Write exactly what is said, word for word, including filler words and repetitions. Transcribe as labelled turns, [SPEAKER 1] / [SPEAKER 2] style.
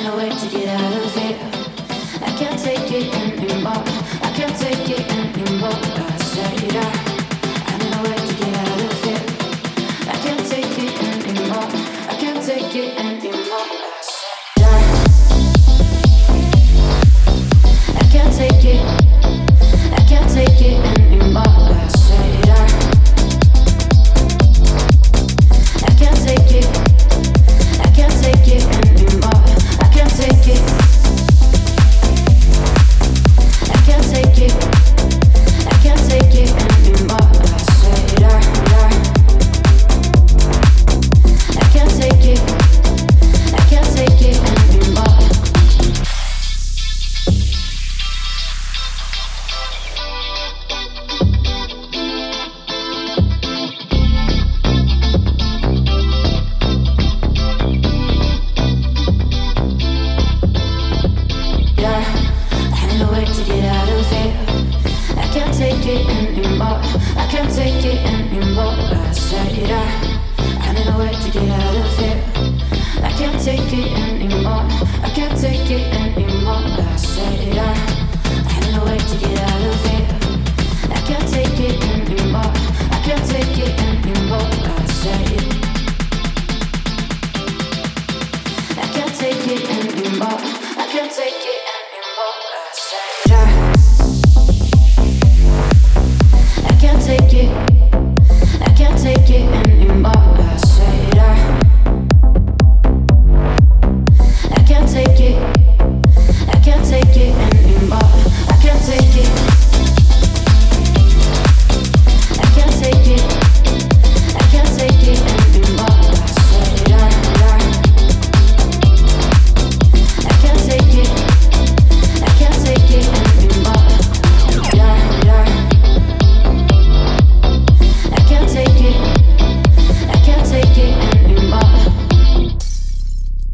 [SPEAKER 1] no way to get out of here. I can't take it anymore. I can't take it anymore. I said I, I need a way to get out of here. I can't take it anymore. I can't take it anymore. I said I, I can't take it. I can't take it anymore. I said I, I can't take it. I can't take it anymore. I can't take it. I can't take it. I can't take it anymore. I said I, I can't take it. I can't take it anymore. I need a way to get out of here. I can't take it anymore. I can't take it anymore. I said I, I need a way to get out of here. I can't take it anymore. I can't take it anymore. I said I, I need a way to get out of here. I can't take it anymore. I can't take it anymore. I said I can't take it anymore. I can't take it.